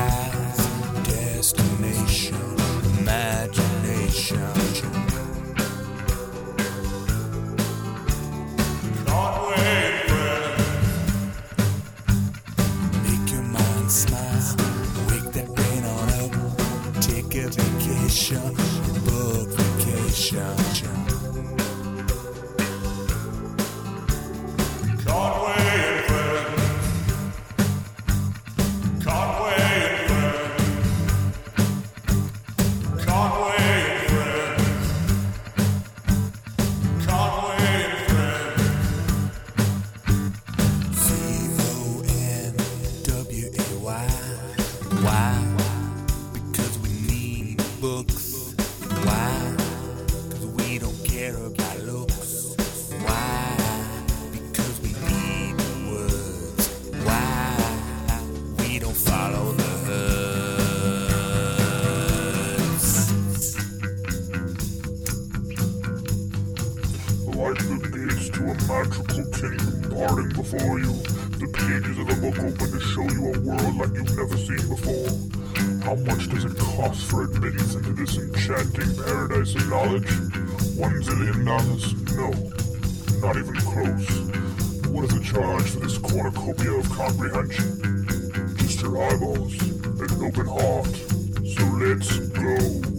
eyes, destination, imagination. Make your mind smile, wake that brain on up, take a vacation, book vacation. Like the gates to a magical kingdom parting before you. The pages of the book open to show you a world like you've never seen before. How much does it cost for admittance into this enchanting paradise of knowledge? $1 zillion? No, not even close. What is the charge for this cornucopia of comprehension? Just your eyeballs and an open heart. So let's go.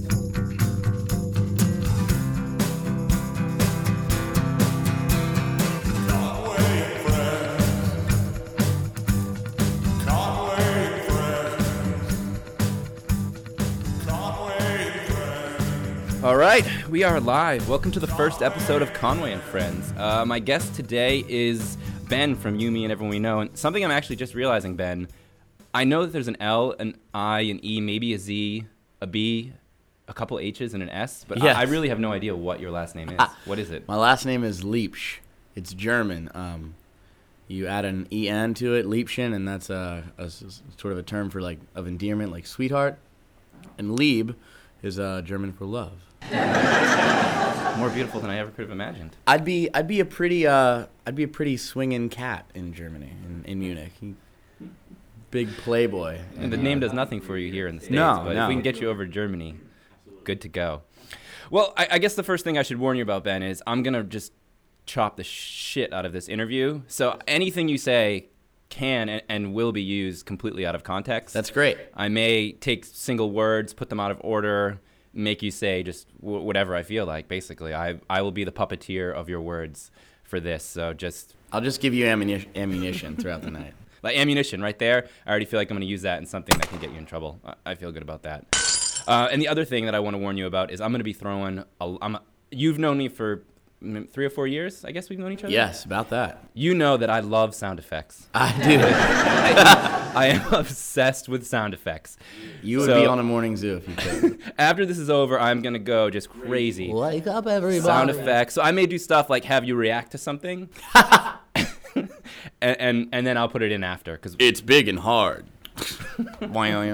All right, we are live. Welcome to the first episode of Conway and Friends. My guest today is Ben from You, Me, and Everyone We Know. And something I'm actually just realizing, Ben, I know that there's an L, an I, an E, maybe a Z, a B, a couple H's, and an S, but Yes. I really have no idea what your last name is. What is it? My last name is Liebsch. It's German. You add an EN to it, Liebchen, and that's a sort of a term for of endearment, like sweetheart. And Lieb is German for love. More beautiful than I ever could have imagined. I'd be a pretty swinging cat in Germany, in Munich. Big playboy. And the name does nothing for you here in the States, but if we can get you over to Germany, good to go. Well, I guess the first thing I should warn you about, Ben, is I'm going to just chop the shit out of this interview. So anything you say can and will be used completely out of context. That's great. I may take single words, put them out of order, make you say just whatever I feel like. Basically, I will be the puppeteer of your words for this. So I'll just give you ammunition throughout the night. like ammunition right there. I already feel like I'm going to use that in something that can get you in trouble. I feel good about that. And the other thing that I want to warn you about is I'm going to be throwing you've known me for 3 or 4 years, I guess we've known each other? Yes, about that. You know that I love sound effects. I do. I am obsessed with sound effects. You would be on a morning zoo if you could. After this is over, I'm going to go just crazy. Wake up, everybody. Sound effects. So I may do stuff like have you react to something, and then I'll put it in after. Cause It's big and hard. and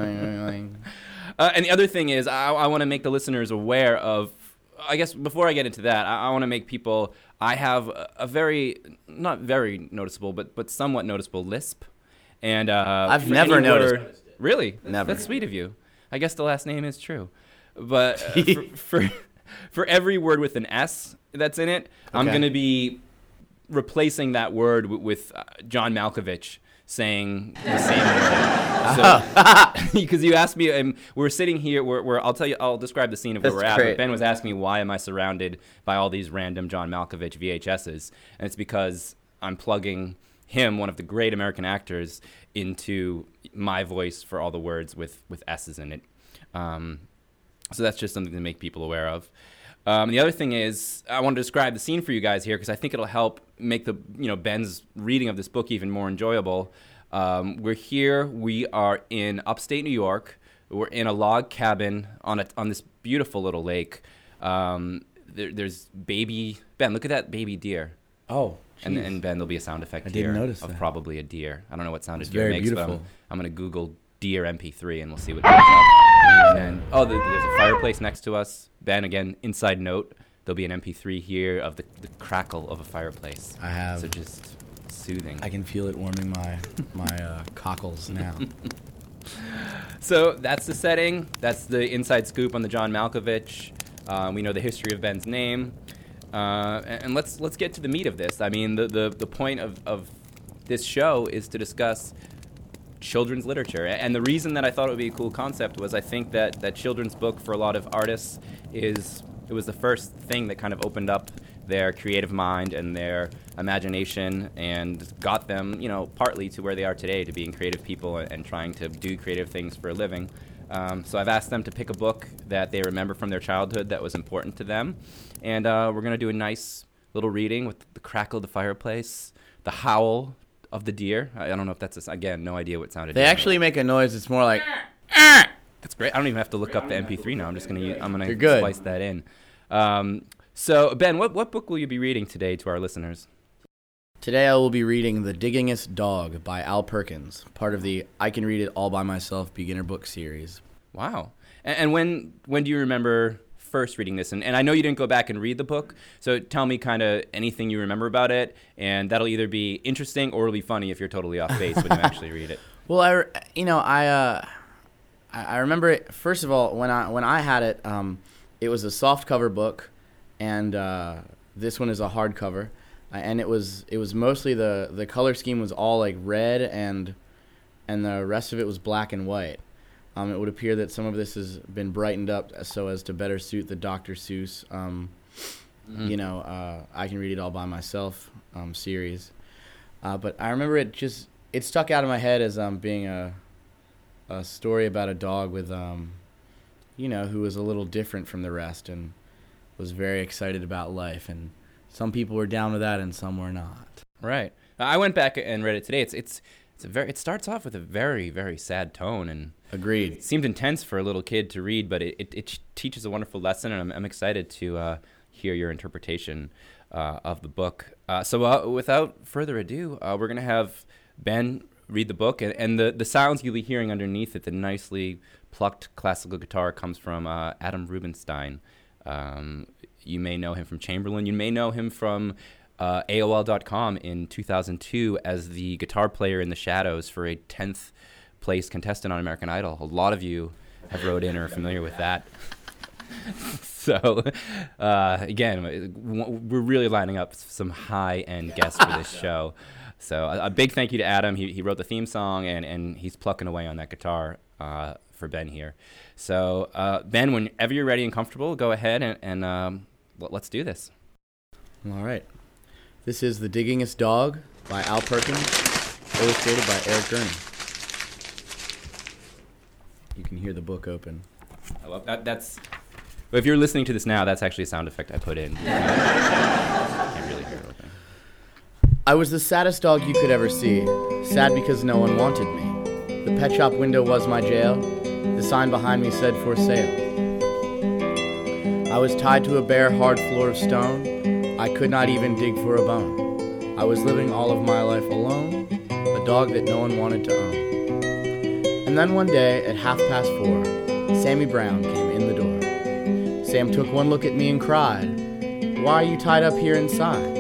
the other thing is I want to make the listeners aware of, I guess before I get into that, I want to make people, I have a very, not very noticeable, but somewhat noticeable lisp. And I've never noticed. Really? Never. That's sweet of you. I guess the last name is true. But for every word with an S that's in it, okay, I'm going to be replacing that word with John Malkovich saying the same word. So, because you asked me, we're sitting here, I'll describe the scene of where we're at. But Ben was asking me, why am I surrounded by all these random John Malkovich VHSs? And it's because I'm plugging him, one of the great American actors, into my voice for all the words with S's in it. So that's just something to make people aware of. The other thing is, I want to describe the scene for you guys here because I think it'll help make Ben's reading of this book even more enjoyable. We're here. We are in upstate New York. We're in a log cabin on this beautiful little lake. There's baby Ben. Look at that baby deer. Oh, and Ben, there'll be a sound effect here notice of that. Probably a deer. I don't know what sound a deer very makes, beautiful. but I'm going to Google deer MP3 and we'll see what comes up. And then, there's a fireplace next to us. Ben, again, inside note, there'll be an MP3 here of the crackle of a fireplace. I have. So just soothing. I can feel it warming my cockles now. So that's the setting. That's the inside scoop on the John Malkovich. We know the history of Ben's name. And let's get to the meat of this. I mean, the point of this show is to discuss children's literature. And the reason that I thought it would be a cool concept was I think that children's book for a lot of artists it was the first thing that kind of opened up their creative mind and their imagination and got them, partly to where they are today, to being creative people and trying to do creative things for a living. So I've asked them to pick a book that they remember from their childhood that was important to them. And we're going to do a nice little reading with the crackle of the fireplace, the howl of the deer. I don't know if that's, again, no idea what sounded. They actually make a noise that's more like... That's great. I don't even have to look up the MP3 now. I'm gonna splice that in. So Ben, what book will you be reading today to our listeners? Today I will be reading The Diggingest Dog by Al Perkins, part of the I Can Read It All by Myself beginner book series. Wow. And when do you remember first reading this? And I know you didn't go back and read the book, so tell me kind of anything you remember about it, and that'll either be interesting or it'll be funny if you're totally off base when you actually read it. Well, I remember it, first of all, when I had it, it was a soft cover book, and this one is a hardcover, and it was mostly the color scheme was all like red, and the rest of it was black and white. It would appear that some of this has been brightened up so as to better suit the Dr. Seuss, I Can Read It All by Myself series. But I remember it stuck out in my head as being a story about a dog with, who was a little different from the rest and was very excited about life. And some people were down with that and some were not. Right. I went back and read it today. It starts off with a very, very sad tone. And agreed. It seemed intense for a little kid to read, but it teaches a wonderful lesson, and I'm excited to hear your interpretation of the book. So without further ado, we're going to have Ben read the book, and the sounds you'll be hearing underneath it, the nicely plucked classical guitar, comes from Adam Rubinstein. You may know him from Chamberlain. You may know him from AOL.com in 2002 as the guitar player in the shadows for a 10th place contestant on American Idol. A lot of you have wrote in or are familiar with that. So, again, we're really lining up some high-end guests for this show. So a big thank you to Adam. He wrote the theme song, and he's plucking away on that guitar for Ben here. So, Ben, whenever you're ready and comfortable, go ahead and let's do this. All right. This is The Diggingest Dog by Al Perkins, illustrated by Eric Gurney. You can hear the book open. I love that. If you're listening to this now, that's actually a sound effect I put in. Can't really hear it. I was the saddest dog you could ever see, sad because no one wanted me. The pet shop window was my jail. The sign behind me said for sale. I was tied to a bare, hard floor of stone. I could not even dig for a bone. I was living all of my life alone, a dog that no one wanted to own. And then one day, at 4:30, Sammy Brown came in the door. Sam took one look at me and cried, "Why are you tied up here inside?"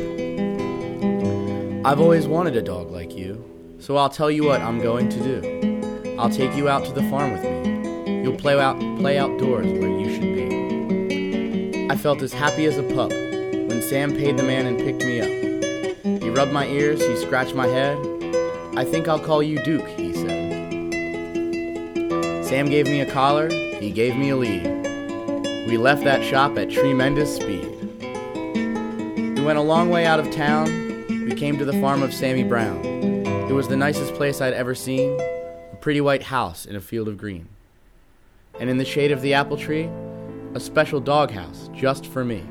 I've always wanted a dog like you, so I'll tell you what I'm going to do. I'll take you out to the farm with me. You'll play outdoors where you should be. I felt as happy as a pup when Sam paid the man and picked me up. He rubbed my ears, he scratched my head. "I think I'll call you Duke," he said. Sam gave me a collar, he gave me a lead. We left that shop at tremendous speed. We went a long way out of town. We came to the farm of Sammy Brown. It was the nicest place I'd ever seen, a pretty white house in a field of green. And in the shade of the apple tree, a special doghouse just for me.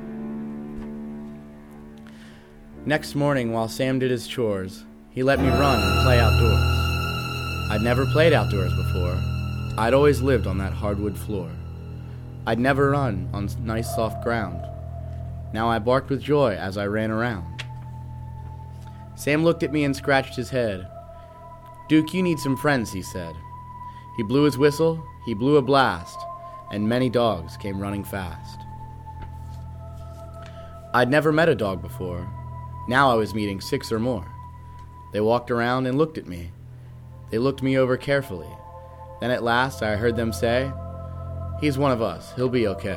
Next morning, while Sam did his chores, he let me run and play outdoors. I'd never played outdoors before. I'd always lived on that hardwood floor. I'd never run on nice soft ground. Now I barked with joy as I ran around. Sam looked at me and scratched his head. "Duke, you need some friends," he said. He blew his whistle, he blew a blast, and many dogs came running fast. I'd never met a dog before. Now I was meeting 6 or more. They walked around and looked at me. They looked me over carefully. Then at last I heard them say, "He's one of us, he'll be okay."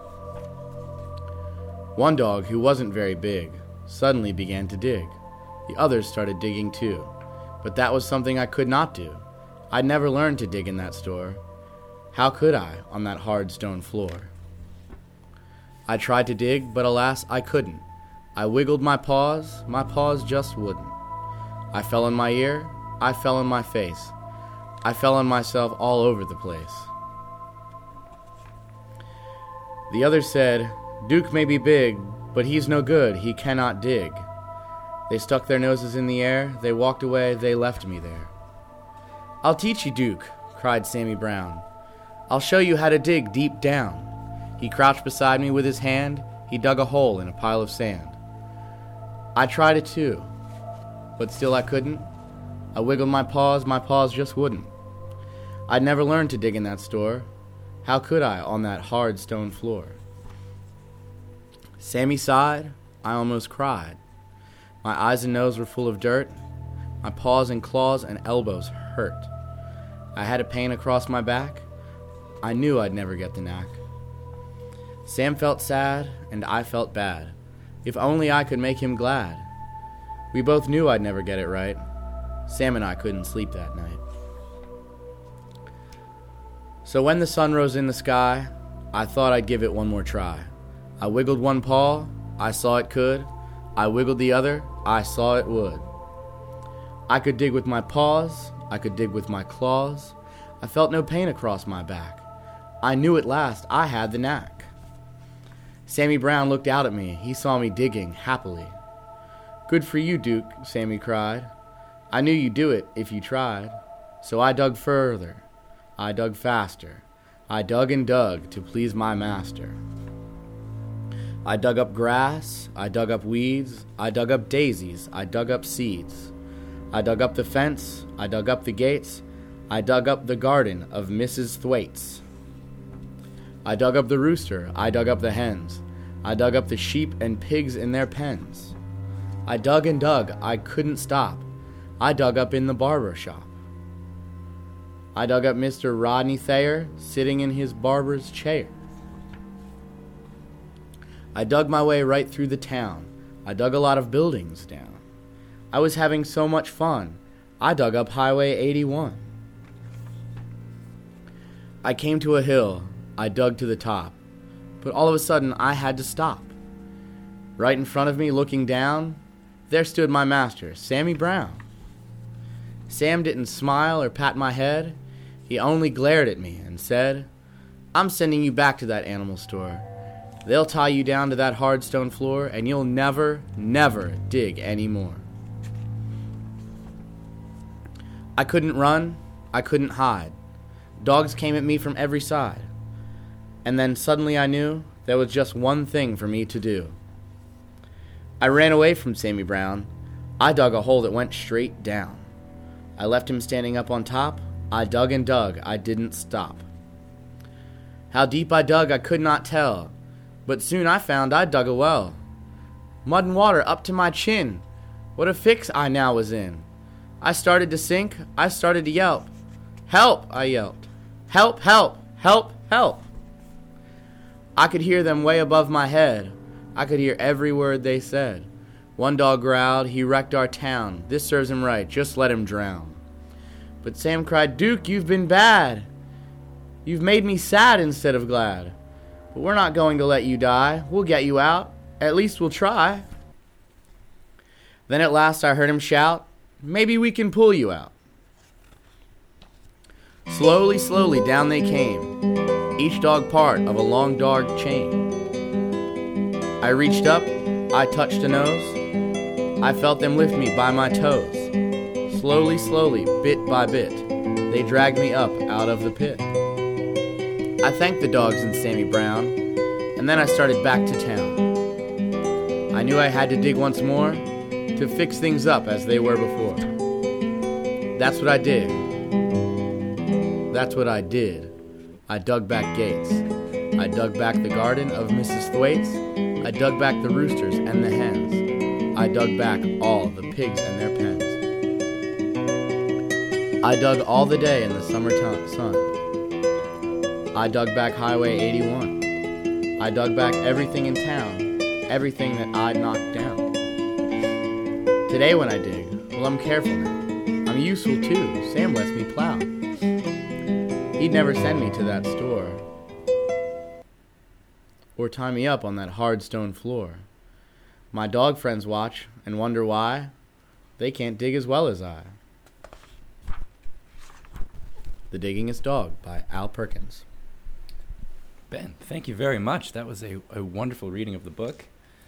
One dog, who wasn't very big, suddenly began to dig. The others started digging too, but that was something I could not do. I'd never learned to dig in that store. How could I, on that hard stone floor? I tried to dig, but alas, I couldn't. I wiggled my paws just wouldn't. I fell on my ear, I fell on my face. I fell on myself all over the place. The others said, "Duke may be big, but he's no good, he cannot dig." They stuck their noses in the air, they walked away, they left me there. "I'll teach you, Duke," cried Sammy Brown. "I'll show you how to dig deep down." He crouched beside me with his hand, he dug a hole in a pile of sand. I tried it too, but still I couldn't. I wiggled my paws just wouldn't. I'd never learned to dig in that store. How could I on that hard stone floor? Sammy sighed, I almost cried. My eyes and nose were full of dirt. My paws and claws and elbows hurt. I had a pain across my back. I knew I'd never get the knack. Sam felt sad, and I felt bad. If only I could make him glad. We both knew I'd never get it right. Sam and I couldn't sleep that night. So when the sun rose in the sky, I thought I'd give it one more try. I wiggled one paw, I saw it could. I wiggled the other, I saw it would. I could dig with my paws, I could dig with my claws. I felt no pain across my back. I knew at last I had the knack. Sammy Brown looked out at me, he saw me digging happily. "Good for you, Duke," Sammy cried. "I knew you'd do it if you tried." So I dug further, I dug faster. I dug and dug to please my master. I dug up grass, I dug up weeds, I dug up daisies, I dug up seeds. I dug up the fence, I dug up the gates, I dug up the garden of Mrs. Thwaites. I dug up the rooster, I dug up the hens, I dug up the sheep and pigs in their pens. I dug and dug, I couldn't stop. I dug up in the barber shop. I dug up Mr. Rodney Thayer, sitting in his barber's chair. I dug my way right through the town. I dug a lot of buildings down. I was having so much fun. I dug up Highway 81. I came to a hill. I dug to the top. But all of a sudden, I had to stop. Right in front of me, looking down, there stood my master, Sammy Brown. Sam didn't smile or pat my head. He only glared at me and said, "I'm sending you back to that animal store. They'll tie you down to that hard stone floor, and you'll never, never dig anymore." I couldn't run. I couldn't hide. Dogs came at me from every side. And then suddenly I knew there was just one thing for me to do. I ran away from Sammy Brown. I dug a hole that went straight down. I left him standing up on top. I dug and dug. I didn't stop. How deep I dug I could not tell, but soon I found I dug a well. Mud and water up to my chin. What a fix I now was in. I started to sink. I started to yelp. "Help!" I yelped. "Help, help, help, help!" I could hear them way above my head. I could hear every word they said. One dog growled, "He wrecked our town. This serves him right. Just let him drown." But Sam cried, "Duke, you've been bad. You've made me sad instead of glad. But we're not going to let you die. We'll get you out. At least we'll try." Then at last I heard him shout, "Maybe we can pull you out." Slowly, slowly down they came, each dog part of a long dog chain. I reached up, I touched a nose, I felt them lift me by my toes. Slowly, slowly, bit by bit, they dragged me up out of the pit. I thanked the dogs and Sammy Brown, and then I started back to town. I knew I had to dig once more to fix things up as they were before. That's what I did. That's what I did. I dug back gates. I dug back the garden of Mrs. Thwaites. I dug back the roosters and the hens. I dug back all the pigs and their pens. I dug all the day in the summer sun. I dug back Highway 81. I dug back everything in town, everything that I'd knocked down. Today when I dig, well, I'm careful now. I'm useful too. Sam lets me plow. He'd never send me to that store or tie me up on that hard stone floor. My dog friends watch and wonder why they can't dig as well as I. The Diggingest Dog by Al Perkins. Ben, thank you very much. That was a wonderful reading of the book.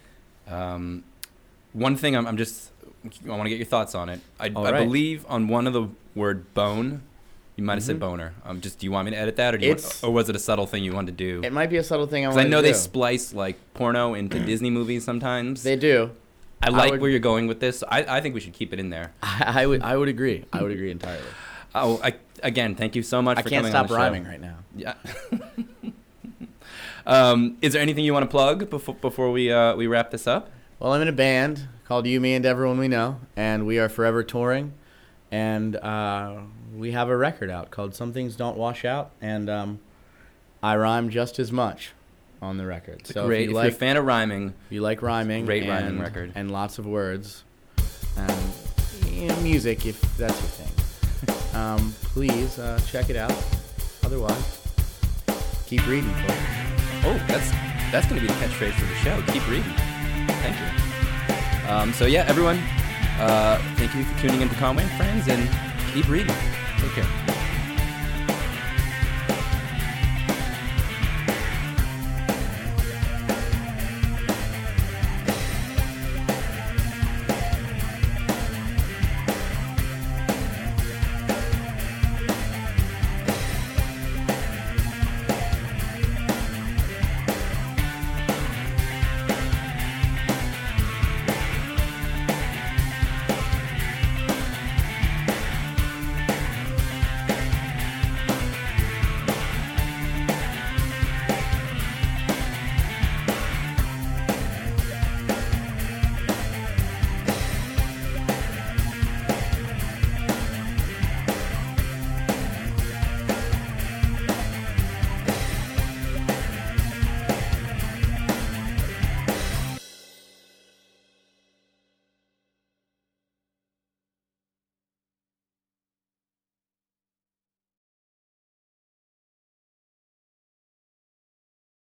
One thing I want to get your thoughts on it. I believe on one of the word bone, you might have said boner. Do you want me to edit that, or was it a subtle thing you wanted to do? It might be a subtle thing I wanted to do. Because I know they splice like porno into Disney movies sometimes. They do. I like where you're going with this. I think we should keep it in there. I would agree. I would agree entirely. Oh, again, thank you so much for coming on the show. I can't stop rhyming right now. Yeah. Is there anything you want to plug before we wrap this up? Well, I'm in a band called You, Me, and Everyone We Know, and we are forever touring, and we have a record out called Some Things Don't Wash Out, and I rhyme just as much on the record. So great. If you're a fan of rhyming, you like rhyming, great rhyming record, and lots of words, and music if that's your thing. Please check it out. Otherwise, keep reading, folks. Oh, that's going to be the catchphrase for the show. Keep reading. Thank you. So yeah, everyone, thank you for tuning into Conway and Friends, and keep reading. Take care.